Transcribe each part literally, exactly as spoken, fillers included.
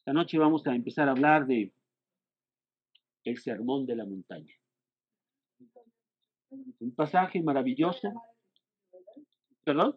Esta noche vamos a empezar a hablar de el Sermón de la Montaña. Un pasaje maravilloso. ¿Perdón?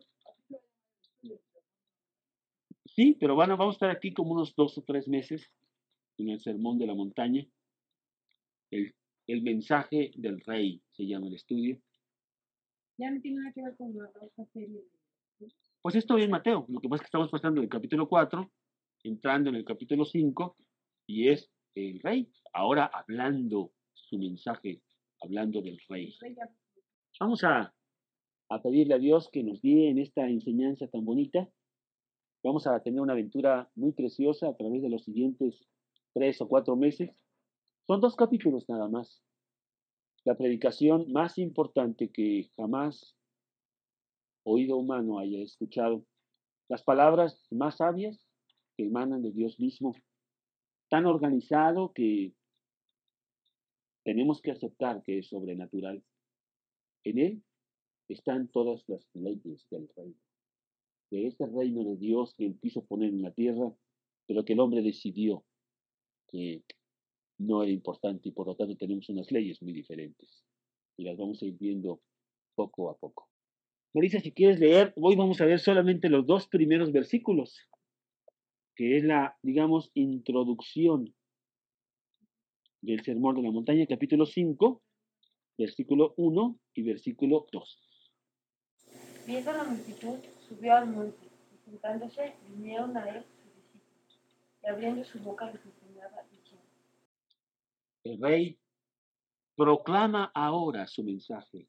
Sí, pero bueno, vamos a estar aquí como unos dos o tres meses en el Sermón de la Montaña. El, el mensaje del rey se llama el estudio. Ya no tiene nada que ver con la otra serie. Pues esto es Mateo. Lo que pasa es que estamos pasando del capítulo cuatro, entrando en el capítulo cinco, y es el rey, ahora hablando su mensaje, hablando del rey. Vamos a, a pedirle a Dios que nos guíe en esta enseñanza tan bonita. Vamos a tener una aventura muy preciosa a través de los siguientes tres o cuatro meses. Son dos capítulos nada más. La predicación más importante que jamás oído humano haya escuchado. Las palabras más sabias que emanan de Dios mismo. Tan organizado que tenemos que aceptar que es sobrenatural. En él están todas las leyes del reino. De ese reino de Dios que él quiso poner en la tierra, pero que el hombre decidió que no era importante y por lo tanto tenemos unas leyes muy diferentes. Y las vamos a ir viendo poco a poco. Marisa, si quieres leer, hoy vamos a ver solamente los dos primeros versículos, que es la, digamos, introducción del Sermón de la Montaña, capítulo cinco, versículo uno y versículo dos. Viendo la multitud, subió al monte, y juntándose, vinieron a él sus discípulos, y abriendo su boca les enseñaba, diciendo: El rey proclama ahora su mensaje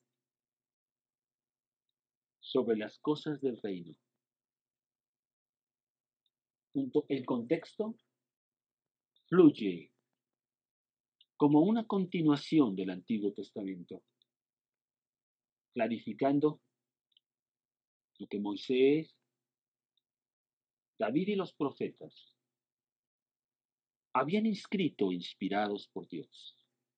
sobre las cosas del reino. El contexto fluye como una continuación del Antiguo Testamento, clarificando lo que Moisés, David y los profetas habían escrito inspirados por Dios.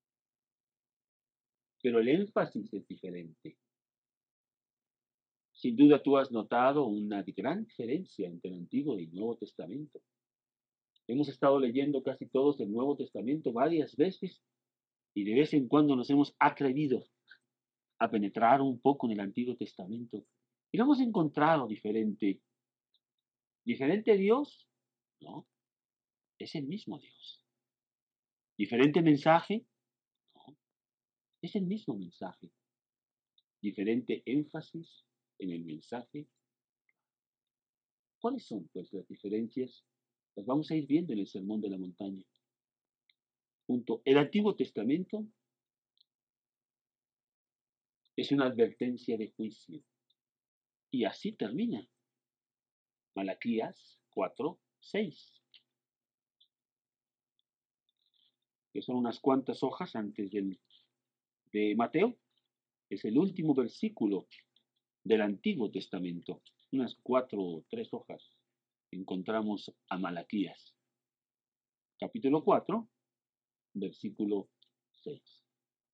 Pero el énfasis es diferente. Sin duda tú has notado una gran diferencia entre el Antiguo y el Nuevo Testamento. Hemos estado leyendo casi todos el Nuevo Testamento varias veces y de vez en cuando nos hemos atrevido a penetrar un poco en el Antiguo Testamento y lo hemos encontrado diferente. ¿Diferente Dios? No, es el mismo Dios. ¿Diferente mensaje? No, es el mismo mensaje. ¿Diferente énfasis en el mensaje? ¿Cuáles son, pues, las diferencias? Las vamos a ir viendo en el Sermón de la Montaña. Punto. El Antiguo Testamento es una advertencia de juicio. Y así termina. Malaquías cuatro, seis. Que son unas cuantas hojas antes del, de Mateo. Es el último versículo del Antiguo Testamento. Unas cuatro o tres hojas. Encontramos a Malaquías. Capítulo cuatro, versículo seis.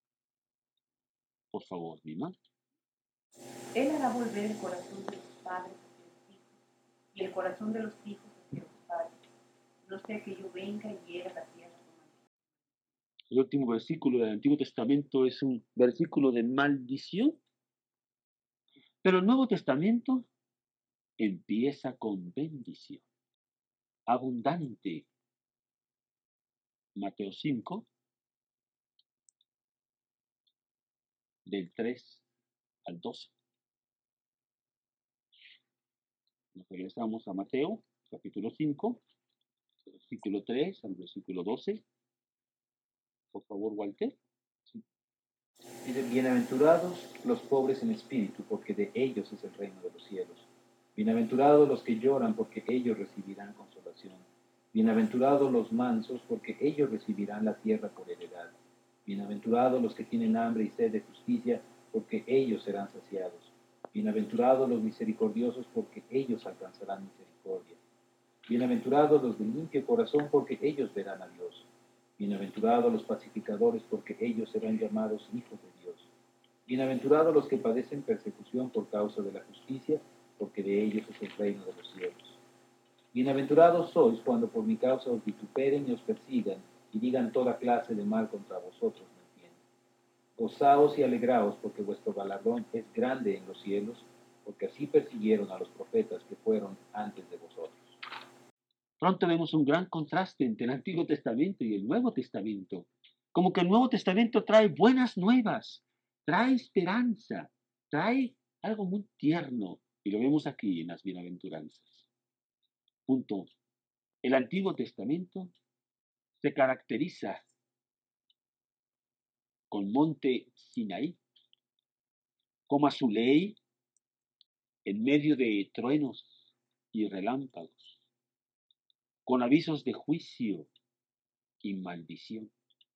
Por favor, Dima. Él hará volver el corazón de los padres hacia los hijos, y el corazón de los hijos hacia los padres, no sea que yo venga y hiera la tierra con maldición. El último versículo del Antiguo Testamento es un versículo de maldición, pero el Nuevo Testamento empieza con bendición. Abundante. Mateo cinco, del tres al doce. Nos regresamos a Mateo, capítulo cinco, versículo tres al versículo doce. Por favor, Walter. Sí. Dice: bienaventurados los pobres en espíritu, porque de ellos es el reino de los cielos. Bienaventurados los que lloran, porque ellos recibirán consolación. Bienaventurados los mansos, porque ellos recibirán la tierra por heredad. Bienaventurados los que tienen hambre y sed de justicia, porque ellos serán saciados. Bienaventurados los misericordiosos, porque ellos alcanzarán misericordia. Bienaventurados los de limpio corazón, porque ellos verán a Dios. Bienaventurados los pacificadores, porque ellos serán llamados hijos de Dios. Bienaventurados los que padecen persecución por causa de la justicia, porque de ellos es el reino de los cielos. Bienaventurados sois cuando por mi causa os vituperen y os persigan, y digan toda clase de mal contra vosotros mintiendo. Gozaos y alegraos, porque vuestro galardón es grande en los cielos, porque así persiguieron a los profetas que fueron antes de vosotros. Pronto vemos un gran contraste entre el Antiguo Testamento y el Nuevo Testamento. Como que el Nuevo Testamento trae buenas nuevas, trae esperanza, trae algo muy tierno. Y lo vemos aquí en las bienaventuranzas. Punto. El Antiguo Testamento se caracteriza con monte Sinaí, como a su ley en medio de truenos y relámpagos, con avisos de juicio y maldición.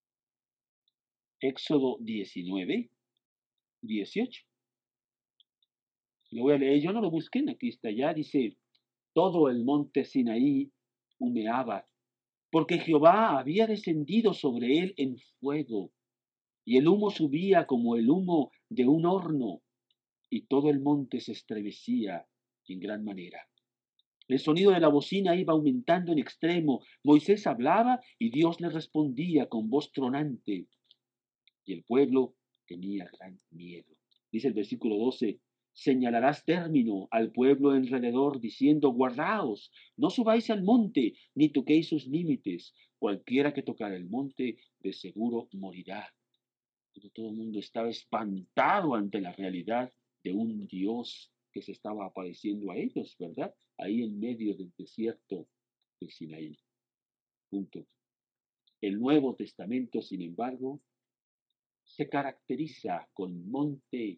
Éxodo diecinueve, dieciocho. Lo voy a leer, yo no lo busqué, aquí está ya, dice, todo el monte Sinaí humeaba, porque Jehová había descendido sobre él en fuego, y el humo subía como el humo de un horno, y todo el monte se estremecía en gran manera. El sonido de la bocina iba aumentando en extremo. Moisés hablaba y Dios le respondía con voz tronante. Y el pueblo tenía gran miedo. Dice el versículo doce, señalarás término al pueblo alrededor, diciendo, guardaos, no subáis al monte, ni toquéis sus límites. Cualquiera que tocar el monte, de seguro morirá. Pero todo el mundo estaba espantado ante la realidad de un Dios que se estaba apareciendo a ellos, ¿verdad? Ahí en medio del desierto de Sinaí. Punto. El Nuevo Testamento, sin embargo, se caracteriza con monte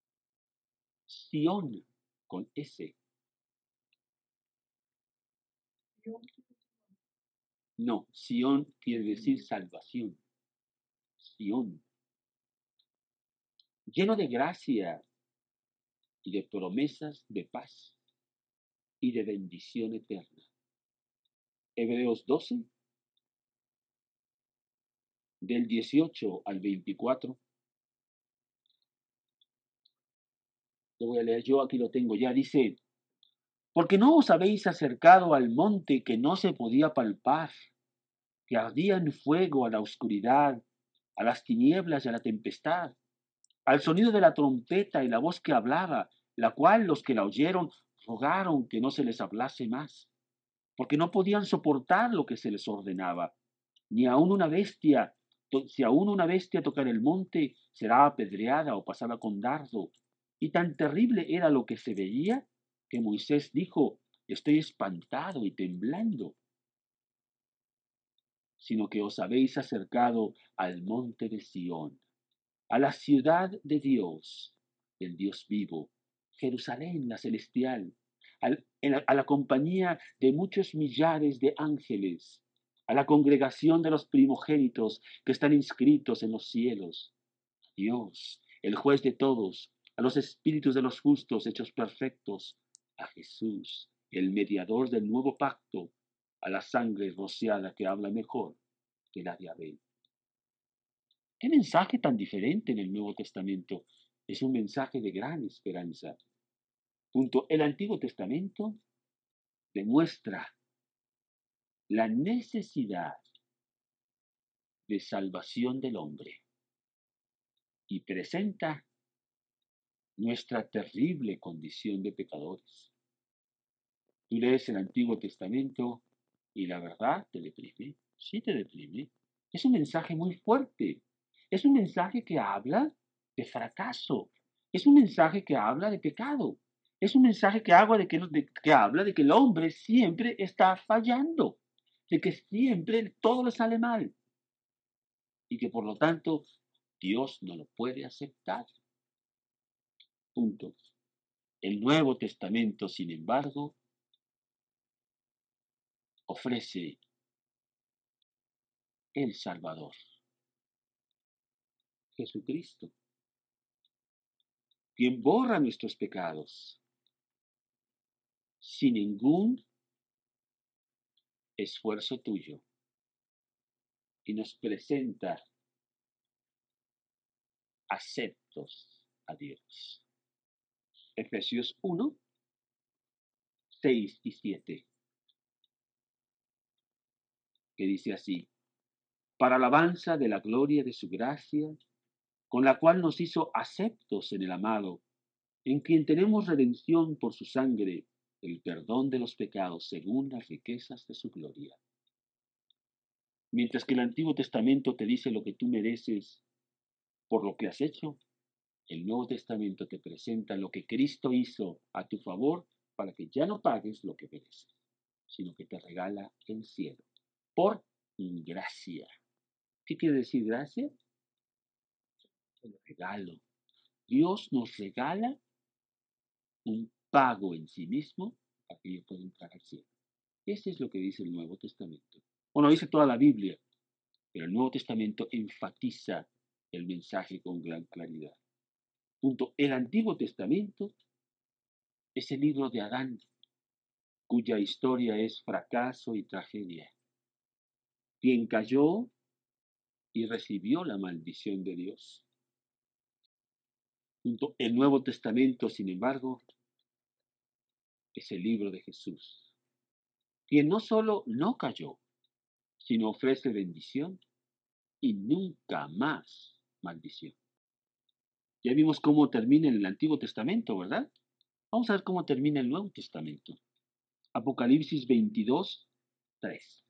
Sión, con S. No, Sión quiere decir salvación. Sión. Lleno de gracia y de promesas de paz y de bendición eterna. Hebreos doce, del dieciocho al veinticuatro. Lo voy a leer yo, aquí lo tengo ya. Dice, porque no os habéis acercado al monte que no se podía palpar, que ardía en fuego a la oscuridad, a las tinieblas y a la tempestad, al sonido de la trompeta y la voz que hablaba, la cual los que la oyeron rogaron que no se les hablase más, porque no podían soportar lo que se les ordenaba, ni aun una bestia, si aún una bestia tocar el monte, será apedreada o pasada con dardo. Y tan terrible era lo que se veía, que Moisés dijo, estoy espantado y temblando, sino que os habéis acercado al monte de Sión, a la ciudad de Dios, del Dios vivo, Jerusalén la celestial, al, la, a la compañía de muchos millares de ángeles, a la congregación de los primogénitos que están inscritos en los cielos, Dios, el juez de todos, a los espíritus de los justos hechos perfectos, a Jesús, el mediador del nuevo pacto, a la sangre rociada que habla mejor que la de Abel. ¿Qué mensaje tan diferente en el Nuevo Testamento? Es un mensaje de gran esperanza. Punto. El Antiguo Testamento demuestra la necesidad de salvación del hombre y presenta nuestra terrible condición de pecadores. Tú lees el Antiguo Testamento y la verdad te deprime, sí te deprime. Es un mensaje muy fuerte. Es un mensaje que habla de fracaso. Es un mensaje que habla de pecado. Es un mensaje que habla de que, de, que habla de que el hombre siempre está fallando, de que siempre todo le sale mal y que por lo tanto Dios no lo puede aceptar. Punto. El Nuevo Testamento, sin embargo, ofrece el Salvador, Jesucristo, quien borra nuestros pecados sin ningún esfuerzo tuyo y nos presenta aceptos a Dios. Efesios uno, seis y siete. que dice así: para alabanza de la gloria de su gracia, con la cual nos hizo aceptos en el amado, en quien tenemos redención por su sangre, el perdón de los pecados según las riquezas de su gloria. Mientras que el Antiguo Testamento te dice lo que tú mereces por lo que has hecho, el Nuevo Testamento te presenta lo que Cristo hizo a tu favor para que ya no pagues lo que mereces, sino que te regala el cielo por gracia. ¿Qué quiere decir gracia? El regalo. Dios nos regala un pago en sí mismo para que yo pueda entrar al cielo. Eso es lo que dice el Nuevo Testamento. Bueno, dice toda la Biblia, pero el Nuevo Testamento enfatiza el mensaje con gran claridad. Punto. El Antiguo Testamento es el libro de Adán, cuya historia es fracaso y tragedia, quien cayó y recibió la maldición de Dios. Punto. El Nuevo Testamento, sin embargo, es el libro de Jesús, quien no solo no cayó, sino ofrece bendición y nunca más maldición. Ya vimos cómo termina el Antiguo Testamento, ¿verdad? Vamos a ver cómo termina el Nuevo Testamento. Apocalipsis veintidós, tres.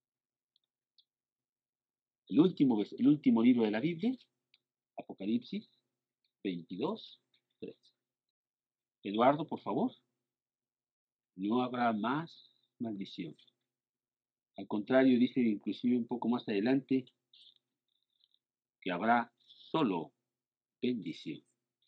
El último, el último libro de la Biblia, Apocalipsis veintidós, tres. Eduardo, por favor. No habrá más maldición. Al contrario, dice inclusive un poco más adelante que habrá solo bendición.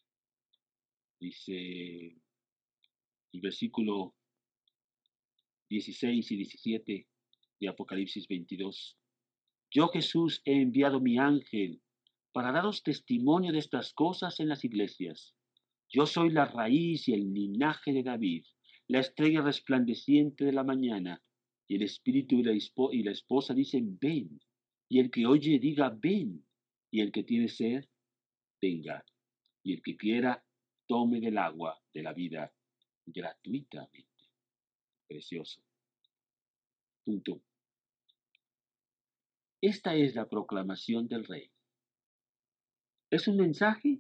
Dice el versículo dieciséis y diecisiete de Apocalipsis veintidós. Yo, Jesús, he enviado mi ángel para daros testimonio de estas cosas en las iglesias. Yo soy la raíz y el linaje de David, la estrella resplandeciente de la mañana. Y el espíritu y la, y la esposa dicen, ven. Y el que oye diga, ven. Y el que tiene sed, venga. Y el que quiera, tome del agua de la vida gratuitamente. Precioso. Punto. Esta es la proclamación del Rey. Es un mensaje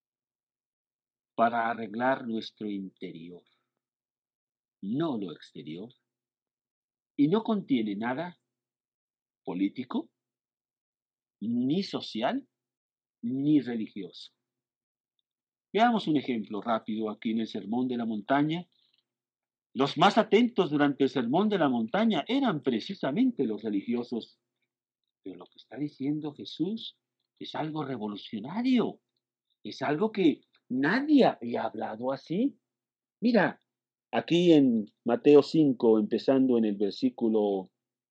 para arreglar nuestro interior, no lo exterior, y no contiene nada político, ni social, ni religioso. Veamos un ejemplo rápido aquí en el Sermón de la Montaña. Los más atentos durante el Sermón de la Montaña eran precisamente los religiosos, pero lo que está diciendo Jesús es algo revolucionario, es algo que nadie había hablado así. Mira, aquí en Mateo cinco, empezando en el versículo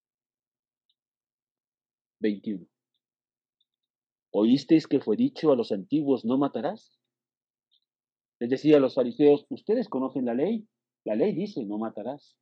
veintiuno. ¿Oísteis que fue dicho a los antiguos, no matarás? Les decía a los fariseos, ustedes conocen la ley, la ley dice, no matarás.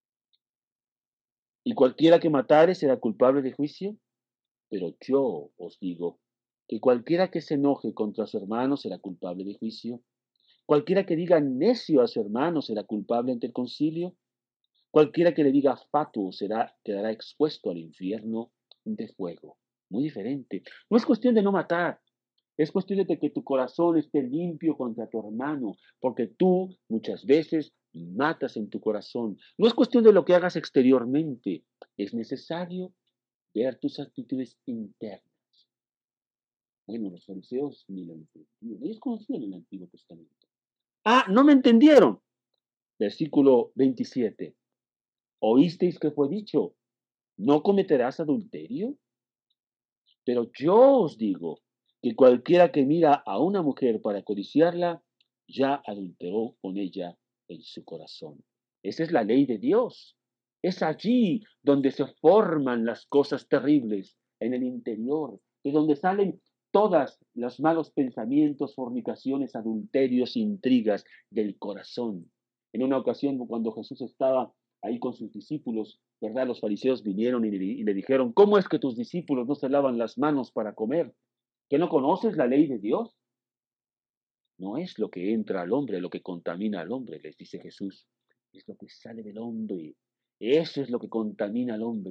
Y cualquiera que matare será culpable de juicio, pero yo os digo que cualquiera que se enoje contra su hermano será culpable de juicio. Cualquiera que diga necio a su hermano será culpable ante el concilio. Cualquiera que le diga fatuo será, quedará expuesto al infierno de fuego. Muy diferente. No es cuestión de no matar. Es cuestión de que tu corazón esté limpio contra tu hermano, porque tú muchas veces matas en tu corazón. No es cuestión de lo que hagas exteriormente. Es necesario ver tus actitudes internas. Bueno, los fariseos ni lo entendían. Ellos conocían el Antiguo Testamento. Ah, no me entendieron. Versículo veintisiete. ¿Oísteis que fue dicho, no cometerás adulterio? Pero yo os digo que cualquiera que mira a una mujer para codiciarla, ya adulteró con ella en su corazón. Esa es la ley de Dios. Es allí donde se forman las cosas terribles, en el interior, de donde salen todos los malos pensamientos, fornicaciones, adulterios, intrigas del corazón. En una ocasión, cuando Jesús estaba ahí con sus discípulos, ¿verdad? Los fariseos vinieron y le, y le dijeron, ¿cómo es que tus discípulos no se lavan las manos para comer? ¿Que no conoces la ley de Dios? No es lo que entra al hombre lo que contamina al hombre, les dice Jesús. Es lo que sale del hombre. Eso es lo que contamina al hombre.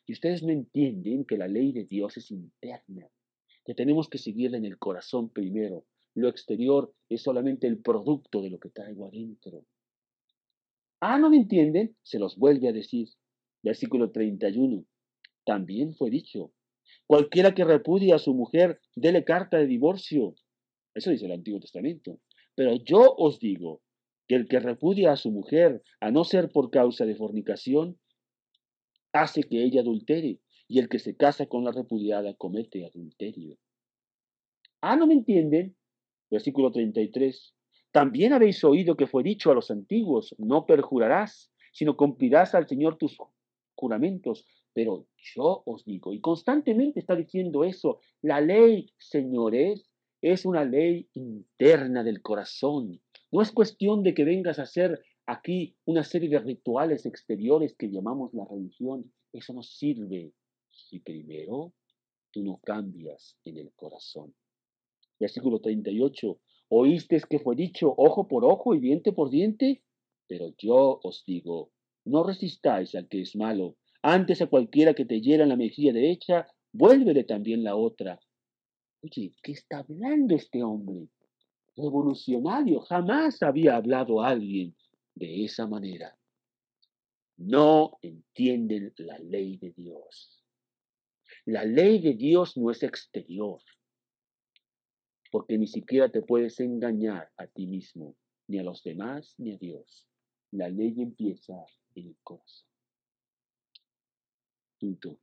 Y ustedes no entienden que la ley de Dios es interna, que tenemos que seguirla en el corazón primero. Lo exterior es solamente el producto de lo que traigo adentro. Ah, ¿no me entienden? Se los vuelve a decir. Versículo treinta y uno. También fue dicho, cualquiera que repudie a su mujer, dele carta de divorcio. Eso dice el Antiguo Testamento. Pero yo os digo que el que repudia a su mujer, a no ser por causa de fornicación, hace que ella adultere, y el que se casa con la repudiada comete adulterio. Ah, ¿no me entienden? Versículo treinta y tres. También habéis oído que fue dicho a los antiguos, no perjurarás, sino cumplirás al Señor tus juramentos. Pero yo os digo, y constantemente está diciendo eso, la ley, señores, es una ley interna del corazón. No es cuestión de que vengas a hacer aquí una serie de rituales exteriores que llamamos la religión. Eso no sirve si primero tú no cambias en el corazón. Versículo treinta y ocho. ¿Oísteis que fue dicho ojo por ojo y diente por diente? Pero yo os digo, no resistáis al que es malo. Antes a cualquiera que te hiera en la mejilla derecha, vuélvele también la otra. Oye, ¿qué está hablando este hombre? Revolucionario. Jamás había hablado alguien de esa manera. No entienden la ley de Dios. La ley de Dios no es exterior, porque ni siquiera te puedes engañar a ti mismo, ni a los demás, ni a Dios. La ley empieza en el corazón. Punto.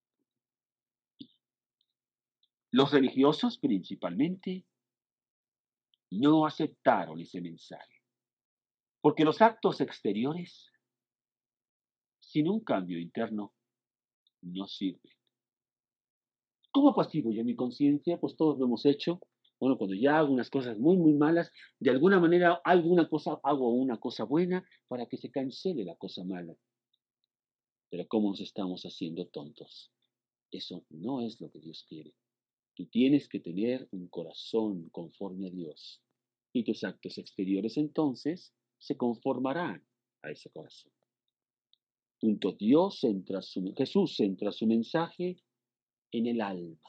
Los religiosos principalmente no aceptaron ese mensaje, porque los actos exteriores, sin un cambio interno, no sirven. ¿Cómo apacigo yo mi conciencia? Pues todos lo hemos hecho. Bueno, cuando ya hago unas cosas muy, muy malas, de alguna manera alguna cosa, hago una cosa buena para que se cancele la cosa mala. Pero ¿cómo nos estamos haciendo tontos? Eso no es lo que Dios quiere. Tú tienes que tener un corazón conforme a Dios. Y tus actos exteriores entonces se conformarán a ese corazón. Punto. Dios centra su, Jesús centra su mensaje en el alma.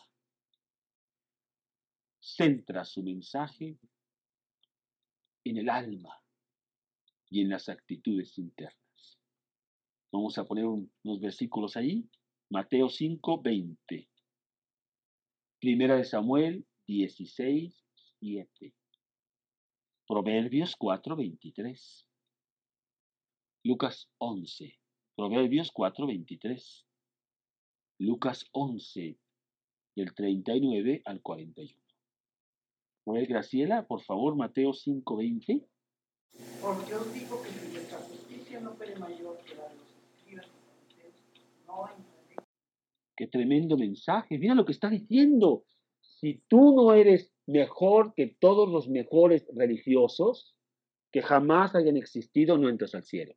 Centra su mensaje en el alma y en las actitudes internas. Vamos a poner un, unos versículos ahí. Mateo cinco, veinte. Primera de Samuel dieciséis, siete. Proverbios cuatro, veintitrés. Lucas once. Proverbios cuatro, veintitrés. Lucas once, del treinta y nueve al cuarenta y uno. A ver, Graciela, por favor, Mateo cinco, veinte. Porque os digo que si vuestra justicia no fuere mayor que la de los escribas y fariseos, no entraréis. Qué tremendo mensaje. Mira lo que está diciendo. Si tú no eres mejor que todos los mejores religiosos que jamás hayan existido, no entras al cielo.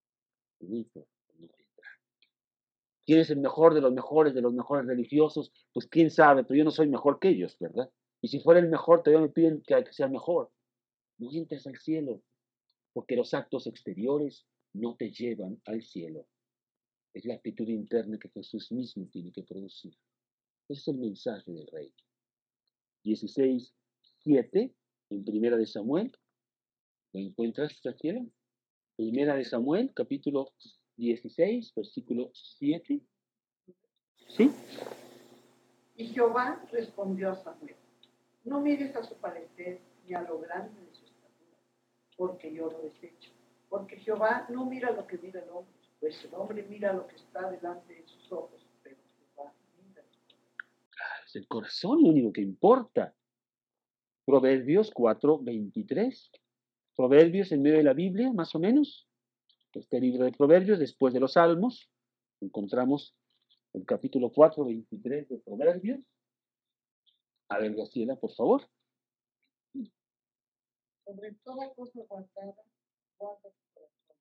¿Quién es el mejor de los mejores, de los mejores religiosos? Pues quién sabe, pero yo no soy mejor que ellos, ¿verdad? Y si fuera el mejor, todavía me piden que, que sea mejor. No entres al cielo, porque los actos exteriores no te llevan al cielo. Es la actitud interna que Jesús mismo tiene que producir. Ese es el mensaje del Rey. dieciséis, siete, en Primera de Samuel. ¿Lo encuentras, Graciela? Primera de Samuel, capítulo dieciséis, versículo siete. ¿Sí? Y Jehová respondió a Samuel: no mires a su parecer ni a lo grande de su estatura, porque yo lo desecho. Porque Jehová no mira lo que mira el hombre, pues el hombre mira lo que está delante de sus ojos, pero Jehová mira. Es el corazón lo único que importa. Proverbios cuatro, veintitrés. Proverbios en medio de la Biblia, más o menos. Este libro de Proverbios, después de los Salmos, encontramos el capítulo cuatro, veintitrés de Proverbios. A ver, Graciela, por favor. Sobre toda cosa guardada, guarda tu corazón.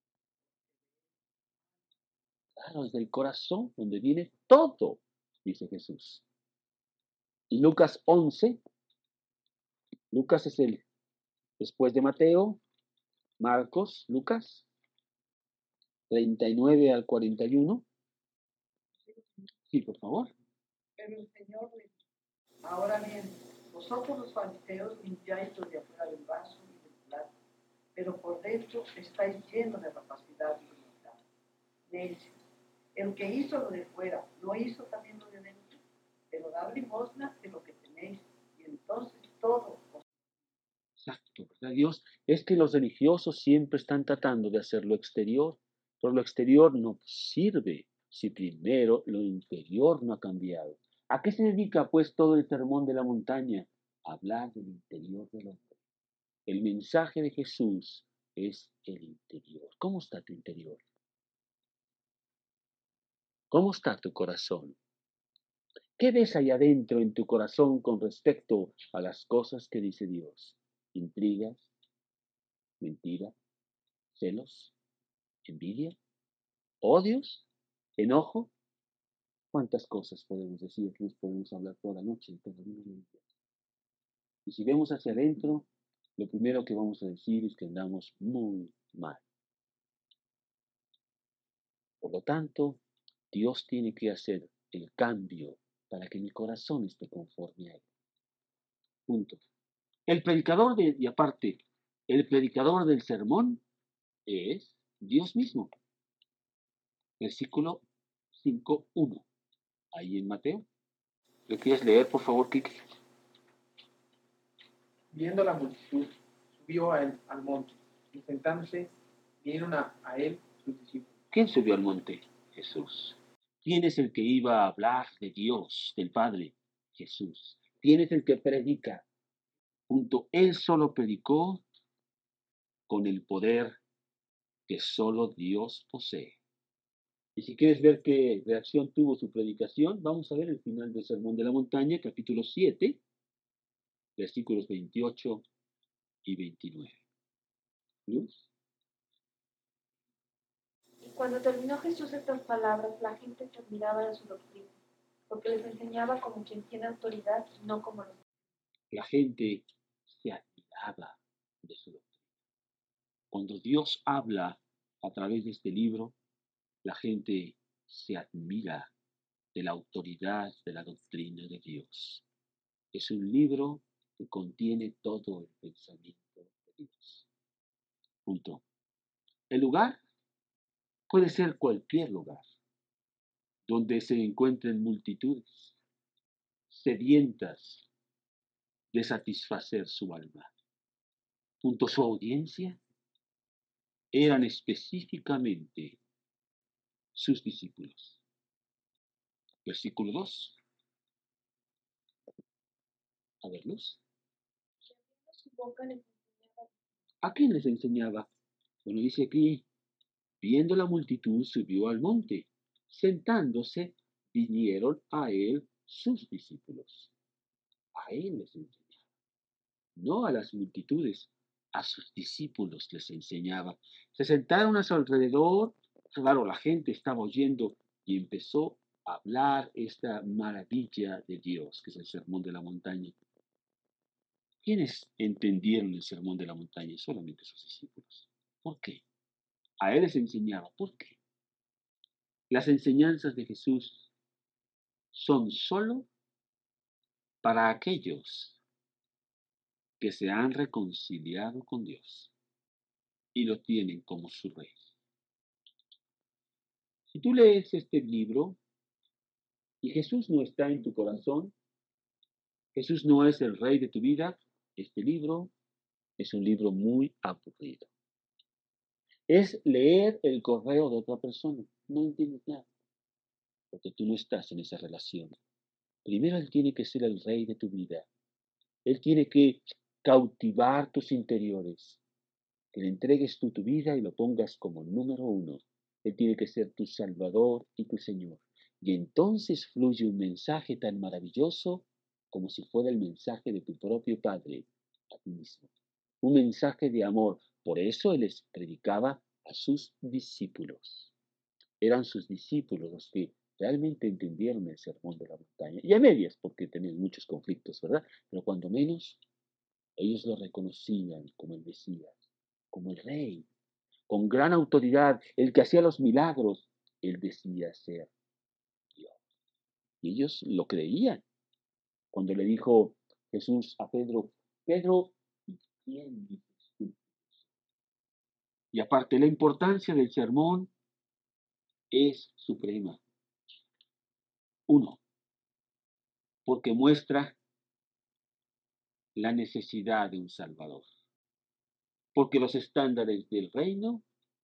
Claro, es del corazón donde viene todo, dice Jesús. Y Lucas once. Lucas es el después de Mateo, Marcos, Lucas, treinta y nueve al cuarenta y uno. Sí, por favor. Pero el Señor le dijo, ahora bien, vosotros los fariseos limpiáis lo de afuera del vaso y del plato, pero por dentro estáis llenos de rapacidad y de maldad. Necios, el que hizo lo de fuera, ¿no hizo también lo de dentro? Pero dad limosna de lo que tenéis, y entonces todo os... Exacto, ¿verdad? Dios, es que los religiosos siempre están tratando de hacer lo exterior, pero lo exterior no sirve si primero lo interior no ha cambiado. ¿A qué se dedica pues todo el sermón de la montaña? A hablar del interior del hombre. El mensaje de Jesús es el interior. ¿Cómo está tu interior? ¿Cómo está tu corazón? ¿Qué ves allá adentro en tu corazón con respecto a las cosas que dice Dios? ¿Intrigas? ¿Mentira? ¿Celos? ¿Envidia? ¿Odios? ¿Enojo? ¿Cuántas cosas podemos decir? Nos podemos hablar toda la noche, pero no lo entiendo. Y si vemos hacia adentro, lo primero que vamos a decir es que andamos muy mal. Por lo tanto, Dios tiene que hacer el cambio para que mi corazón esté conforme a Él. Punto. El predicador, de, y aparte, el predicador del sermón es Dios mismo. Versículo cinco uno. Ahí en Mateo. ¿Lo quieres leer, por favor, Kiki? Viendo la multitud, subió a él, al monte, y sentándose, vinieron a, a él sus discípulos. ¿Quién subió al monte? Jesús. ¿Quién es el que iba a hablar de Dios, del Padre? Jesús. ¿Quién es el que predica? Punto. Él solo predicó con el poder que solo Dios posee. Y si quieres ver qué reacción tuvo su predicación, vamos a ver el final del Sermón de la Montaña, capítulo siete, versículos veintiocho y veintinueve. ¿Luz? Y cuando terminó Jesús estas palabras, la gente se admiraba de su doctrina, porque les enseñaba como quien tiene autoridad y no como los... La gente se admiraba de su doctrina. Cuando Dios habla a través de este libro, la gente se admira de la autoridad de la doctrina de Dios. Es un libro que contiene todo el pensamiento de Dios. Punto. El lugar puede ser cualquier lugar donde se encuentren multitudes sedientas de satisfacer su alma. Punto. Su audiencia eran específicamente sus discípulos. Versículo dos. A verlos. Su boca les enseñaba. ¿A quién les enseñaba? Bueno, dice aquí, viendo la multitud, subió al monte. Sentándose, vinieron a él sus discípulos. A él les enseñaba. No a las multitudes, a sus discípulos les enseñaba. Se sentaron a su alrededor. Claro, la gente estaba oyendo y empezó a hablar esta maravilla de Dios, que es el sermón de la montaña. ¿Quiénes entendieron el sermón de la montaña? Solamente sus discípulos. ¿Por qué? A él les enseñaba. ¿Por qué? Las enseñanzas de Jesús son solo para aquellos que se han reconciliado con Dios y lo tienen como su rey. Si tú lees este libro y Jesús no está en tu corazón, Jesús no es el rey de tu vida, este libro es un libro muy aburrido. Es leer el correo de otra persona. No entiendes nada, porque tú no estás en esa relación. Primero Él tiene que ser el rey de tu vida. Él tiene que cautivar tus interiores, que le entregues tú tu vida y lo pongas como número uno. Él tiene que ser tu Salvador y tu Señor. Y entonces fluye un mensaje tan maravilloso como si fuera el mensaje de tu propio Padre a ti mismo. Un mensaje de amor. Por eso Él les predicaba a sus discípulos. Eran sus discípulos los que realmente entendieron el sermón de la montaña. Y a medias, porque tenían muchos conflictos, ¿verdad? Pero cuando menos, ellos lo reconocían como el Mesías, como el Rey, con gran autoridad, el que hacía los milagros. Él decía ser Dios. Y ellos lo creían. Cuando le dijo Jesús a Pedro, Pedro, ¿quién dices tú? Y aparte, la importancia del sermón es suprema. Uno, porque muestra la necesidad de un Salvador. Porque los estándares del reino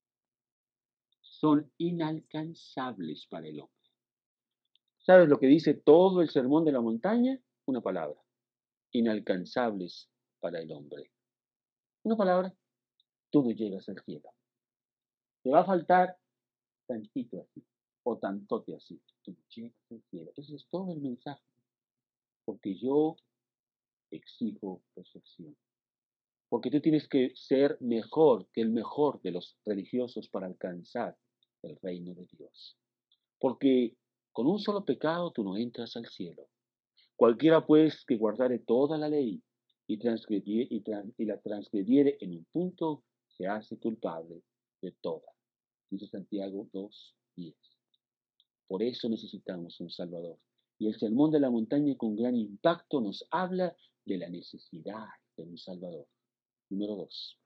son inalcanzables para el hombre. ¿Sabes lo que dice todo el sermón de la montaña? Una palabra. Inalcanzables para el hombre. Una palabra. Tú no llegas al cielo. Te va a faltar tantito así, o tantote así. Tú no llegas al cielo. Ese es todo el mensaje. Porque yo exijo perfección. Porque tú tienes que ser mejor que el mejor de los religiosos para alcanzar el reino de Dios. Porque con un solo pecado tú no entras al cielo. Cualquiera pues que guardare toda la ley y, transgrediere, y, trans, y la transgrediere en un punto, se hace culpable de toda. Dice Santiago dos diez. Por eso necesitamos un Salvador. Y el Sermón de la Montaña con gran impacto nos habla de la necesidad de un Salvador. Número dos.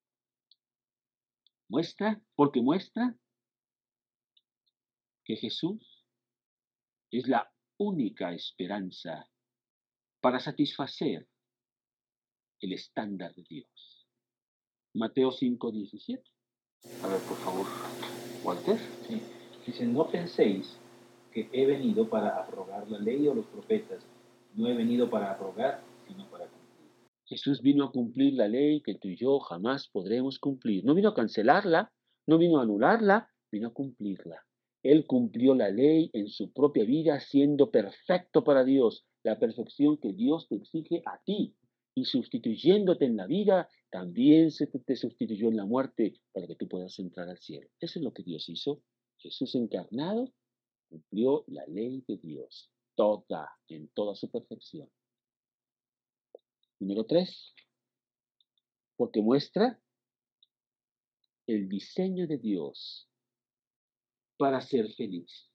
Muestra, porque muestra que Jesús es la única esperanza para satisfacer el estándar de Dios. Mateo cinco diecisiete. A ver, por favor, Walter. Sí. Dice, no penséis que he venido para abrogar la ley o los profetas. No he venido para abrogar, sino para cumplir. Jesús vino a cumplir la ley que tú y yo jamás podremos cumplir. No vino a cancelarla, no vino a anularla, vino a cumplirla. Él cumplió la ley en su propia vida siendo perfecto para Dios, la perfección que Dios te exige a ti. Y sustituyéndote en la vida, también se te sustituyó en la muerte para que tú puedas entrar al cielo. Eso es lo que Dios hizo. Jesús encarnado cumplió la ley de Dios, toda, en toda su perfección. Número tres, porque muestra el diseño de Dios para ser feliz.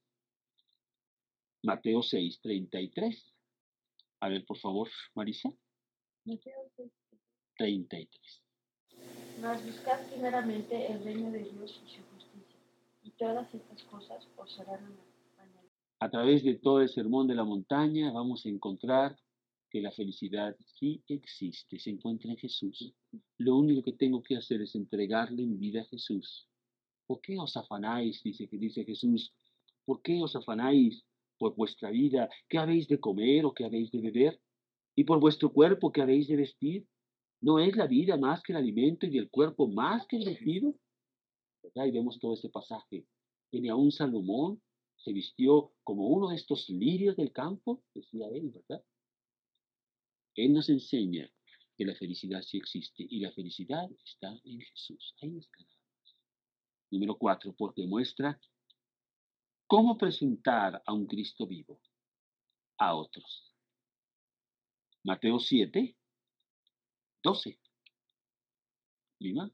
Mateo seis treinta y tres. A ver, por favor, Marisa. Mateo seis. treinta y tres. Mas buscad primeramente el reino de Dios y su justicia, y todas estas cosas os serán añadidas. A través de todo el sermón de la montaña vamos a encontrar que la felicidad sí existe, se encuentra en Jesús. Lo único que tengo que hacer es entregarle mi vida a Jesús. ¿Por qué os afanáis? Dice, dice Jesús. ¿Por qué os afanáis por vuestra vida? ¿Qué habéis de comer o qué habéis de beber? ¿Y por vuestro cuerpo qué habéis de vestir? ¿No es la vida más que el alimento y el cuerpo más que el vestido? ¿Verdad? Y vemos todo este pasaje. Tiene aún Salomón, se vistió como uno de estos lirios del campo, decía él, ¿verdad? Él nos enseña que la felicidad sí existe y la felicidad está en Jesús. Ahí está. Número cuatro, porque muestra cómo presentar a un Cristo vivo a otros. Mateo siete, doce. ¿Lima?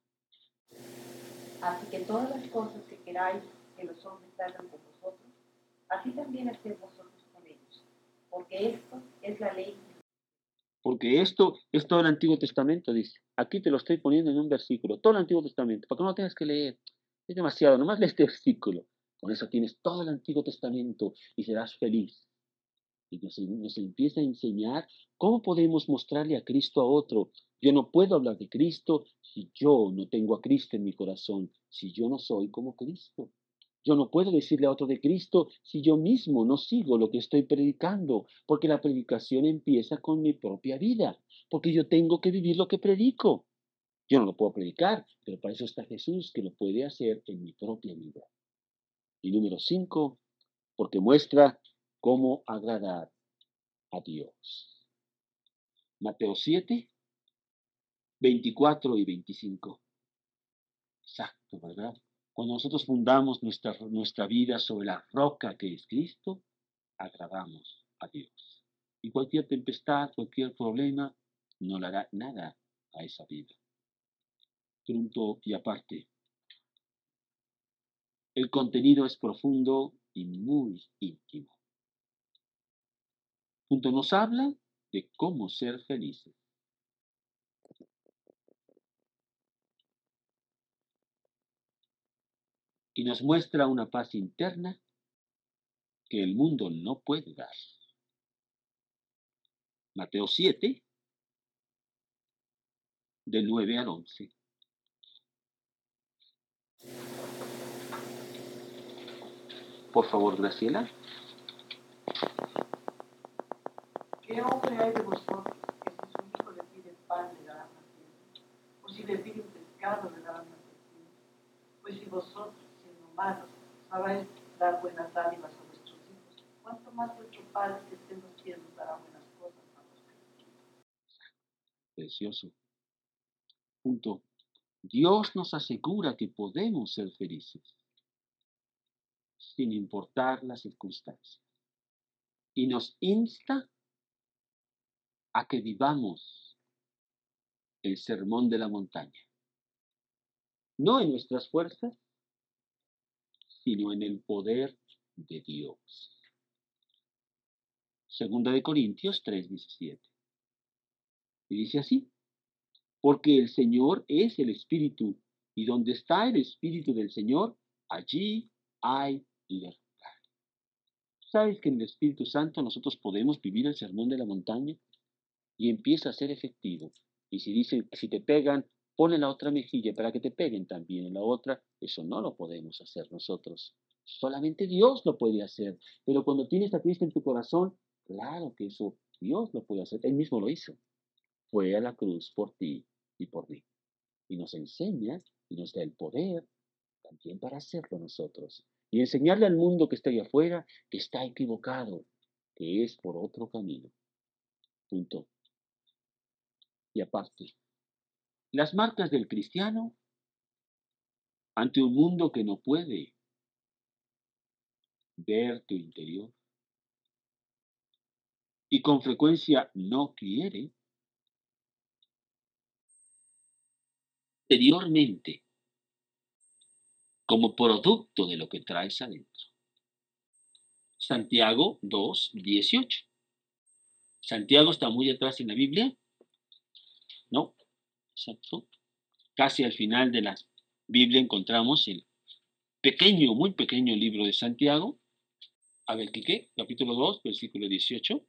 Así que todas las cosas que queráis que los hombres hagan con vosotros, así también haced vosotros con ellos, porque esto es la ley. Porque esto es todo el Antiguo Testamento, dice. Aquí te lo estoy poniendo en un versículo, todo el Antiguo Testamento, para que no lo tengas que leer. Es demasiado, nomás lee este versículo. Con eso tienes todo el Antiguo Testamento y serás feliz. Y nos, nos empieza a enseñar cómo podemos mostrarle a Cristo a otro. Yo no puedo hablar de Cristo si yo no tengo a Cristo en mi corazón, si yo no soy como Cristo. Yo no puedo decirle a otro de Cristo si yo mismo no sigo lo que estoy predicando, porque la predicación empieza con mi propia vida, porque yo tengo que vivir lo que predico. Yo no lo puedo predicar, pero para eso está Jesús, que lo puede hacer en mi propia vida. Y número cinco, porque muestra cómo agradar a Dios. Mateo siete, veinticuatro y veinticinco. Exacto, ¿verdad? Cuando nosotros fundamos nuestra, nuestra vida sobre la roca que es Cristo, agradamos a Dios. Y cualquier tempestad, cualquier problema, no le hará nada a esa vida. Punto y aparte. El contenido es profundo y muy íntimo. Punto, nos habla de cómo ser felices. Y nos muestra una paz interna que el mundo no puede dar. Mateo siete, del nueve al once. Por favor, Graciela. ¿Qué hombre hay de vosotros que si su hijo le pide pan le dará una piedra? O si le pide un pescado le dará una serpiente? Pues si vosotros, siendo malos, sabéis dar buenas dádivas a vuestros hijos, ¿cuánto más vuestro Padre que está en los cielos dará buenas cosas a los que le piden? Precioso. Punto. Dios nos asegura que podemos ser felices, sin importar las circunstancias. Y nos insta a que vivamos el sermón de la montaña. No en nuestras fuerzas, sino en el poder de Dios. Segunda de Corintios tres, diecisiete. Y dice así: porque el Señor es el Espíritu, y donde está el Espíritu del Señor, allí hay libertad. ¿Sabes que en el Espíritu Santo nosotros podemos vivir el sermón de la montaña? Y empieza a ser efectivo. Y si dicen, si te pegan, pon en la otra mejilla para que te peguen también en la otra. Eso no lo podemos hacer nosotros. Solamente Dios lo puede hacer. Pero cuando tienes a Cristo en tu corazón, claro que eso Dios lo puede hacer. Él mismo lo hizo. Fue a la cruz por ti y por mí. Y nos enseña y nos da el poder también para hacerlo nosotros. Y enseñarle al mundo que está ahí afuera que está equivocado, que es por otro camino. Punto. Y aparte, las marcas del cristiano ante un mundo que no puede ver tu interior y con frecuencia no quiere, exteriormente, como producto de lo que traes adentro. Santiago dos, dieciocho. Santiago está muy atrás en la Biblia. No, exacto. Casi al final de la Biblia encontramos el pequeño, muy pequeño libro de Santiago. A ver, ¿qué qué? Capítulo dos, versículo dieciocho.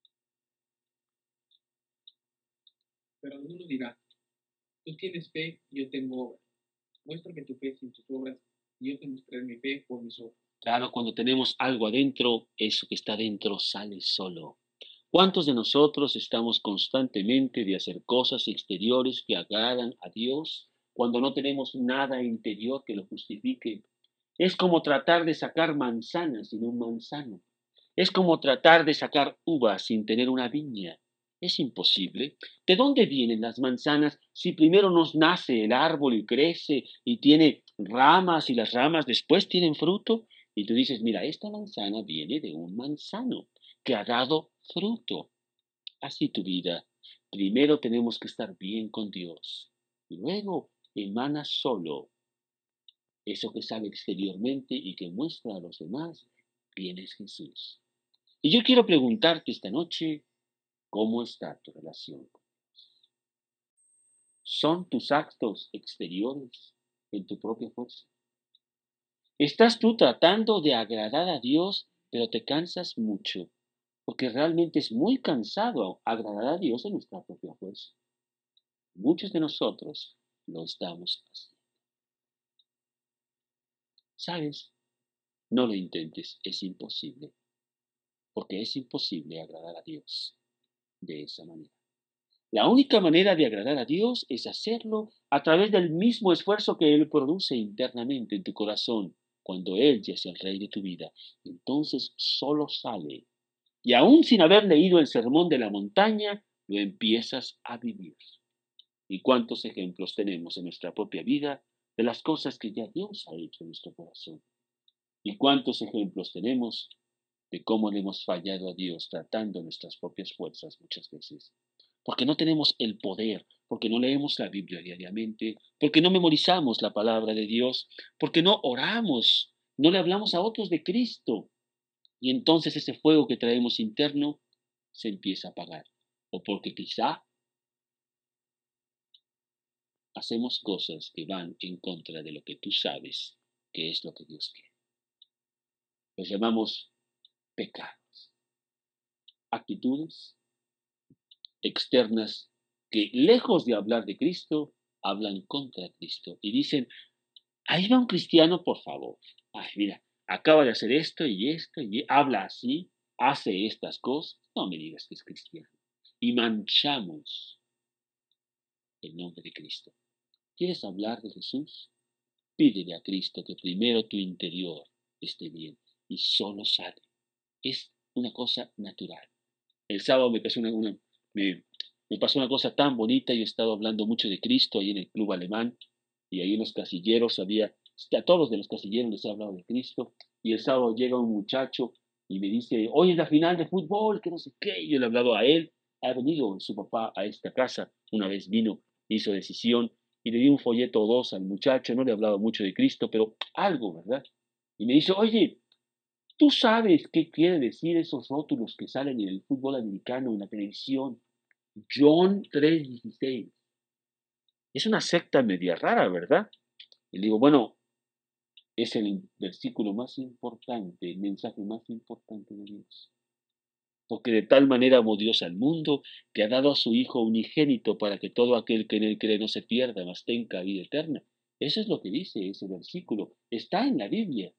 Pero alguno dirá, tú tienes fe y yo tengo obras. Muéstrame tu fe sin tus obras y yo te mostraré mi fe por mis obras. Claro, cuando tenemos algo adentro, eso que está adentro sale solo. ¿Cuántos de nosotros estamos constantemente de hacer cosas exteriores que agradan a Dios cuando no tenemos nada interior que lo justifique? Es como tratar de sacar manzanas sin un manzano. Es como tratar de sacar uvas sin tener una viña. Es imposible. ¿De dónde vienen las manzanas si primero nos nace el árbol y crece y tiene ramas y las ramas después tienen fruto? Y tú dices, mira, esta manzana viene de un manzano que ha dado fruto. Así tu vida. Primero tenemos que estar bien con Dios. Y luego emana solo eso que sale exteriormente y que muestra a los demás quién es Jesús. Y yo quiero preguntarte esta noche, ¿cómo está tu relación con Dios? ¿Son tus actos exteriores en tu propia fuerza? ¿Estás tú tratando de agradar a Dios, pero te cansas mucho? Porque realmente es muy cansado agradar a Dios en nuestra propia fuerza. Muchos de nosotros lo estamos haciendo. ¿Sabes? No lo intentes, es imposible. Porque es imposible agradar a Dios de esa manera. La única manera de agradar a Dios es hacerlo a través del mismo esfuerzo que Él produce internamente en tu corazón cuando Él ya es el Rey de tu vida. Entonces solo sale. Y aún sin haber leído el Sermón de la Montaña, lo empiezas a vivir. ¿Y cuántos ejemplos tenemos en nuestra propia vida de las cosas que ya Dios ha hecho en nuestro corazón? ¿Y cuántos ejemplos tenemos de cómo le hemos fallado a Dios tratando nuestras propias fuerzas muchas veces? Porque no tenemos el poder, porque no leemos la Biblia diariamente, porque no memorizamos la palabra de Dios, porque no oramos, no le hablamos a otros de Cristo. Y entonces ese fuego que traemos interno se empieza a apagar. O porque quizá hacemos cosas que van en contra de lo que tú sabes que es lo que Dios quiere. Los llamamos pecados. Actitudes externas que, lejos de hablar de Cristo, hablan contra Cristo. Y dicen, ahí va un cristiano, por favor. Ay, mira, acaba de hacer esto y esto, y habla así, hace estas cosas. No me digas que es cristiano. Y manchamos el nombre de Cristo. ¿Quieres hablar de Jesús? Pídele a Cristo que primero tu interior esté bien y solo sale. Es una cosa natural. El sábado me pasó una, una, me, me pasó una cosa tan bonita. Yo he estado hablando mucho de Cristo ahí en el club alemán y ahí en los casilleros había, a todos de los casilleros les he hablado de Cristo. Y el sábado llega un muchacho y me dice, hoy es la final de fútbol, que no sé qué. Y yo le he hablado a él. Ha venido su papá a esta casa, una vez vino, hizo decisión y le di un folleto o dos al muchacho. No le he hablado mucho de Cristo, pero algo, ¿verdad? Y me dice, oye, ¿tú sabes qué quiere decir esos rótulos que salen en el fútbol americano, en la televisión? John tres dieciséis. Es una secta media rara, ¿verdad? Y le digo, bueno, es el versículo más importante, el mensaje más importante de Dios. Porque de tal manera amó Dios al mundo, que ha dado a su Hijo unigénito para que todo aquel que en él cree no se pierda, mas tenga vida eterna. Eso es lo que dice ese versículo. Está en la Biblia.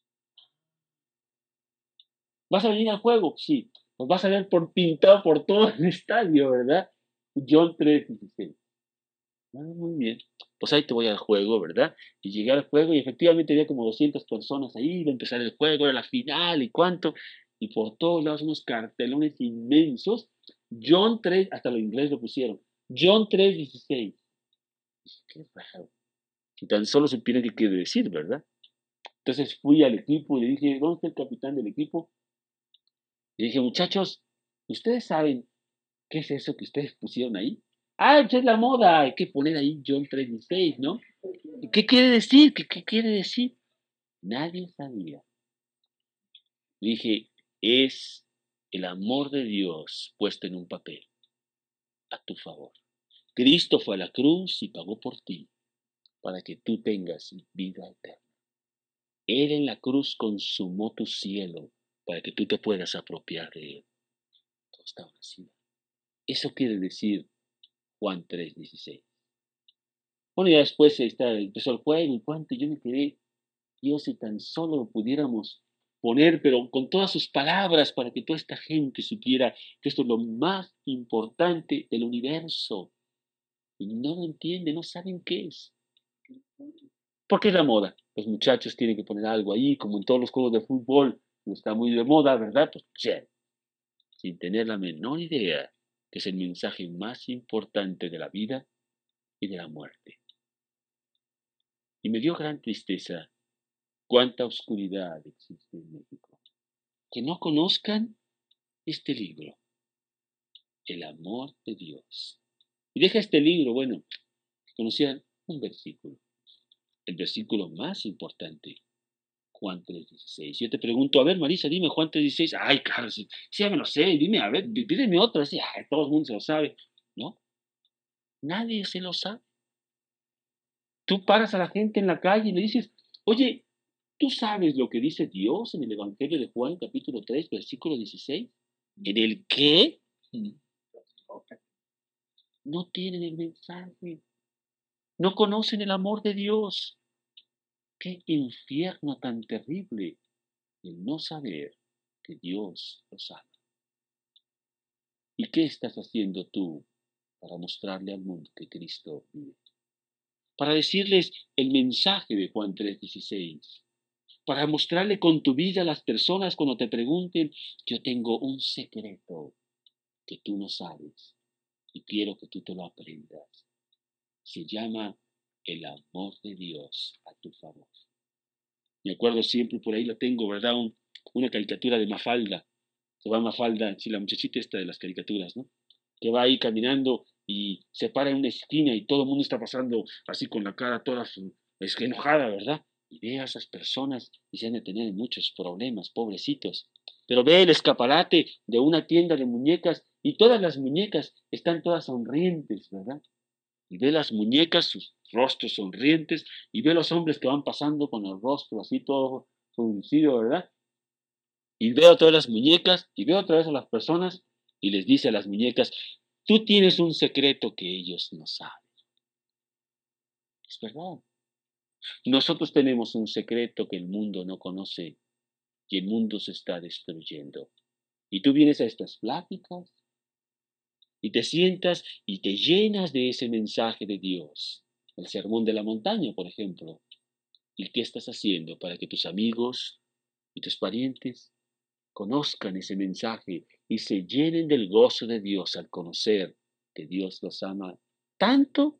¿Vas a venir al juego? Sí. Pues vas a ver por pintado por todo el estadio, ¿verdad? John tres dieciséis. Ah, muy bien. Pues ahí te voy al juego, ¿verdad? Y llegué al juego y efectivamente había como doscientas personas ahí, iba a empezar el juego, era la final y cuánto. Y por todos lados unos cartelones inmensos. John tres, hasta lo inglés lo pusieron. John tres dieciséis. Qué raro. Y tan solo supieron qué quiere decir, ¿verdad? Entonces fui al equipo y le dije, ¿dónde está el capitán del equipo? Y dije, muchachos, ¿ustedes saben qué es eso que ustedes pusieron ahí? Ah, esa es la moda, hay que poner ahí John tres dieciséis, ¿no? ¿Qué quiere decir? ¿Qué, qué quiere decir? Nadie sabía. Dije, es el amor de Dios puesto en un papel, a tu favor. Cristo fue a la cruz y pagó por ti, para que tú tengas vida eterna. Él en la cruz consumó tu cielo, para que tú te puedas apropiar de él. Todo está vacío. Eso quiere decir Juan tres dieciséis. Bueno, ya después está, empezó el juego y cuánto, yo me quedé, Dios, si tan solo lo pudiéramos poner, pero con todas sus palabras, para que toda esta gente supiera que esto es lo más importante del universo. Y no lo entienden, no saben qué es. Porque es la moda. Los muchachos tienen que poner algo ahí, como en todos los juegos de fútbol, no está muy de moda, ¿verdad? Pues, yeah, sin tener la menor idea que es el mensaje más importante de la vida y de la muerte. Y me dio gran tristeza cuánta oscuridad existe en México. Que no conozcan este libro, el amor de Dios. Y deja este libro, bueno, que conocían un versículo, el versículo más importante, Juan tres dieciséis. Yo te pregunto, a ver, Marisa, dime Juan tres dieciséis. Ay, claro, sí, sí, ya me lo sé, dime, a ver, pídeme otra. Así, ay, todo el mundo se lo sabe. No, nadie se lo sabe. Tú paras a la gente en la calle y le dices, oye, ¿tú sabes lo que dice Dios en el Evangelio de Juan, capítulo tres, versículo dieciséis? ¿En el qué? No tienen el mensaje. No conocen el amor de Dios. Qué infierno tan terrible el no saber que Dios los ama. ¿Y qué estás haciendo tú para mostrarle al mundo que Cristo vive? Para decirles el mensaje de Juan tres dieciséis. Para mostrarle con tu vida a las personas cuando te pregunten, yo tengo un secreto que tú no sabes y quiero que tú te lo aprendas. Se llama el amor de Dios a tu favor. Me acuerdo siempre, por ahí la tengo, ¿verdad? Un, una caricatura de Mafalda. Se va Mafalda, sí, la muchachita esta de las caricaturas, ¿no? Que va ahí caminando y se para en una esquina y todo el mundo está pasando así con la cara toda es que enojada, ¿verdad? Y ve a esas personas y se han de tener muchos problemas, pobrecitos. Pero ve el escaparate de una tienda de muñecas y todas las muñecas están todas sonrientes, ¿verdad? Y ve las muñecas, sus rostros sonrientes, y ve los hombres que van pasando con el rostro así todo fruncido, ¿verdad? Y veo todas las muñecas y veo otra vez a las personas y les dice a las muñecas, tú tienes un secreto que ellos no saben. Es verdad. Nosotros tenemos un secreto que el mundo no conoce y el mundo se está destruyendo. Y tú vienes a estas pláticas y te sientas y te llenas de ese mensaje de Dios. El sermón de la montaña, por ejemplo. ¿Y qué estás haciendo para que tus amigos y tus parientes conozcan ese mensaje y se llenen del gozo de Dios al conocer que Dios los ama tanto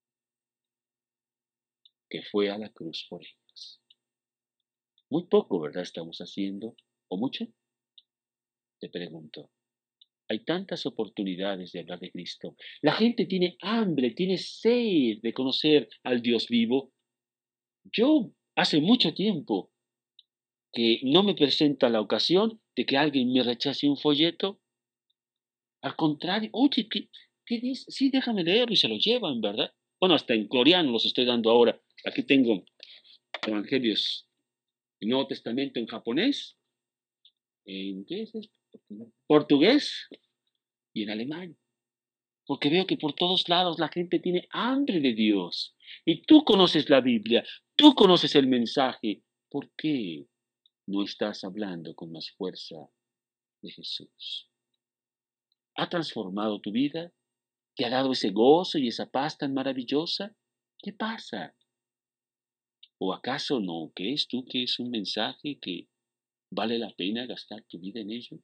que fue a la cruz por ellos? Muy poco, ¿verdad? Estamos haciendo, ¿o mucho? Te pregunto. Hay tantas oportunidades de hablar de Cristo. La gente tiene hambre, tiene sed de conocer al Dios vivo. Yo hace mucho tiempo que no me presenta la ocasión de que alguien me rechace un folleto. Al contrario, oye, ¿qué, qué dice? Sí, déjame leerlo y se lo llevan, ¿verdad? Bueno, hasta en coreano los estoy dando ahora. Aquí tengo evangelios, el Nuevo Testamento en japonés, en ¿qué es esto? Portugués y en alemán. Porque veo que por todos lados la gente tiene hambre de Dios. Y tú conoces la Biblia, tú conoces el mensaje. ¿Por qué no estás hablando con más fuerza de Jesús? ¿Ha transformado tu vida? ¿Te ha dado ese gozo y esa paz tan maravillosa? ¿Qué pasa? ¿O acaso no crees tú que es un mensaje que vale la pena gastar tu vida en ello?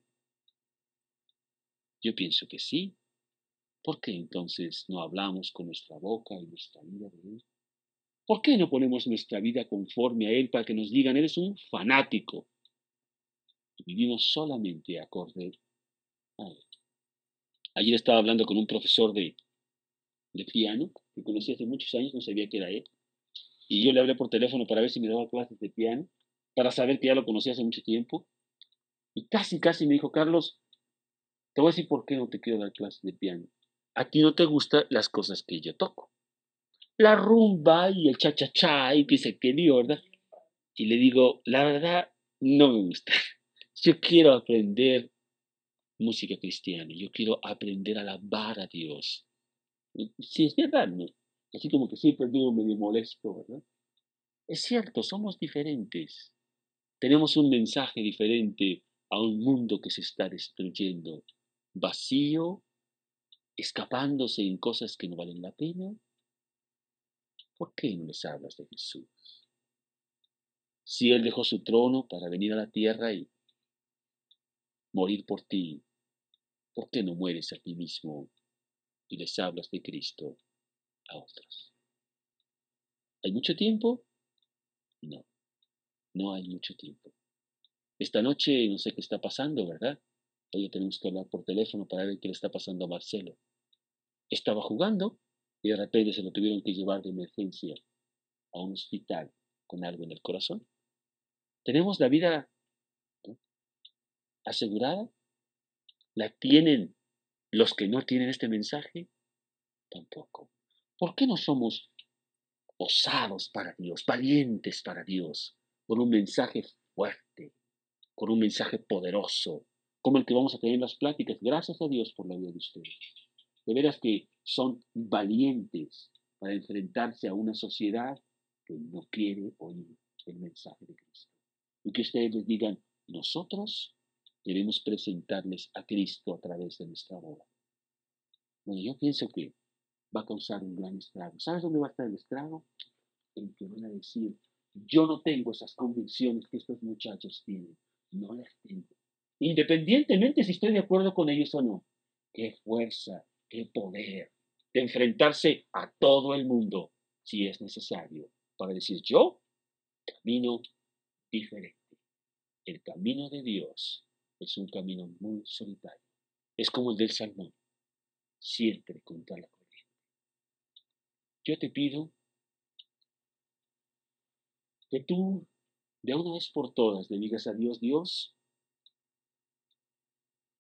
Yo pienso que sí. ¿Por qué entonces no hablamos con nuestra boca y nuestra vida de Él? ¿Por qué no ponemos nuestra vida conforme a Él para que nos digan, eres un fanático? Y vivimos solamente acorde a Él. Ayer estaba hablando con un profesor de, de piano que conocí hace muchos años, no sabía que era él. Y yo le hablé por teléfono para ver si me daba clases de piano, para saber que ya lo conocía hace mucho tiempo. Y casi, casi me dijo, Carlos, te voy a decir por qué no te quiero dar clases de piano. A ti no te gustan las cosas que yo toco. La rumba y el cha-cha-cha y que se querido, ¿verdad? Y le digo, la verdad, no me gusta. Yo quiero aprender música cristiana. Yo quiero aprender a alabar a Dios. Sí, es verdad, ¿no? Así como que siempre vivo medio molesto, ¿verdad? Es cierto, somos diferentes. Tenemos un mensaje diferente a un mundo que se está destruyendo. Vacío, escapándose en cosas que no valen la pena. ¿Por qué no les hablas de Jesús? Si Él dejó su trono para venir a la tierra y morir por ti, ¿por qué no mueres a ti mismo y les hablas de Cristo a otros? ¿Hay mucho tiempo? No, no hay mucho tiempo. Esta noche no sé qué está pasando, ¿verdad? Hoy tenemos que hablar por teléfono para ver qué le está pasando a Marcelo. Estaba jugando y de repente se lo tuvieron que llevar de emergencia a un hospital con algo en el corazón. ¿Tenemos la vida, ¿no?, asegurada? ¿La tienen los que no tienen este mensaje? Tampoco. ¿Por qué no somos osados para Dios, valientes para Dios, con un mensaje fuerte, con un mensaje poderoso, como el que vamos a tener en las pláticas? Gracias a Dios por la vida de ustedes. De veras que son valientes para enfrentarse a una sociedad que no quiere oír el mensaje de Cristo. Y que ustedes les digan, nosotros queremos presentarles a Cristo a través de nuestra obra. Bueno, yo pienso que va a causar un gran estrago. ¿Sabes dónde va a estar el estrago? En que van a decir, yo no tengo esas convicciones que estos muchachos tienen. No las tengo. Independientemente si estoy de acuerdo con ellos o no. Qué fuerza, qué poder de enfrentarse a todo el mundo, si es necesario, para decir, yo camino diferente. El camino de Dios es un camino muy solitario. Es como el del Salmón, siempre contra la corriente. Yo te pido que tú, de una vez por todas, le digas a Dios, Dios,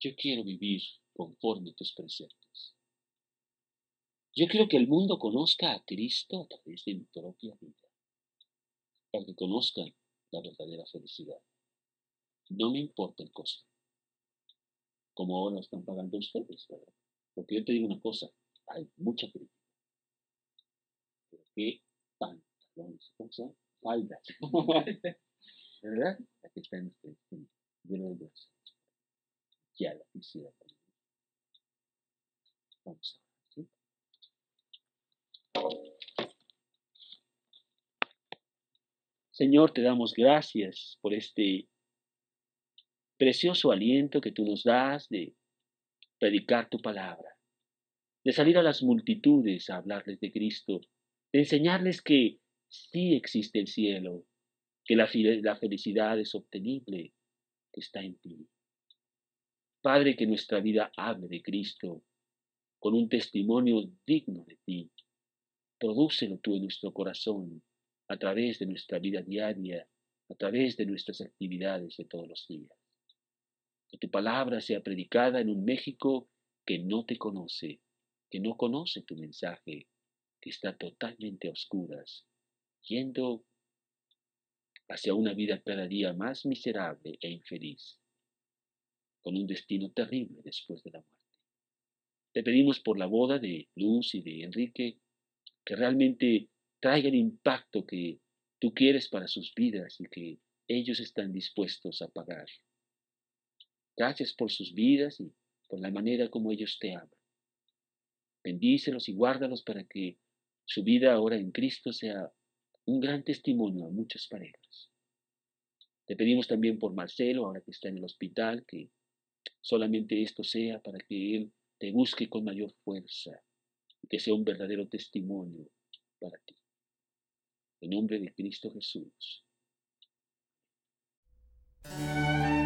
Yo quiero vivir conforme a tus preceptos. Yo quiero que el mundo conozca a Cristo a través de mi propia vida, para que conozcan la verdadera felicidad. No me importa el costo, como ahora lo están pagando ustedes, ¿verdad? Porque yo te digo una cosa, hay mucha crítica. ¿Pero qué pantalones? ¿Cómo se llama? Faldas. ¿Verdad? Aquí están ustedes, lleno de grasa. Ya la quisiera también. Vamos a ver, ¿sí? Señor, te damos gracias por este precioso aliento que tú nos das de predicar tu palabra, de salir a las multitudes a hablarles de Cristo, de enseñarles que sí existe el cielo, que la, la felicidad es obtenible, que está en ti. Padre, que nuestra vida hable de Cristo con un testimonio digno de ti. Prodúcelo tú en nuestro corazón a través de nuestra vida diaria, a través de nuestras actividades de todos los días. Que tu palabra sea predicada en un México que no te conoce, que no conoce tu mensaje, que está totalmente a oscuras, yendo hacia una vida cada día más miserable e infeliz, con un destino terrible después de la muerte. Te pedimos por la boda de Luz y de Enrique, que realmente traiga el impacto que tú quieres para sus vidas y que ellos están dispuestos a pagar. Gracias por sus vidas y por la manera como ellos te aman. Bendícelos y guárdalos para que su vida ahora en Cristo sea un gran testimonio a muchas parejas. Te pedimos también por Marcelo, ahora que está en el hospital, que solamente esto sea para que él te busque con mayor fuerza y que sea un verdadero testimonio para ti. En nombre de Cristo Jesús.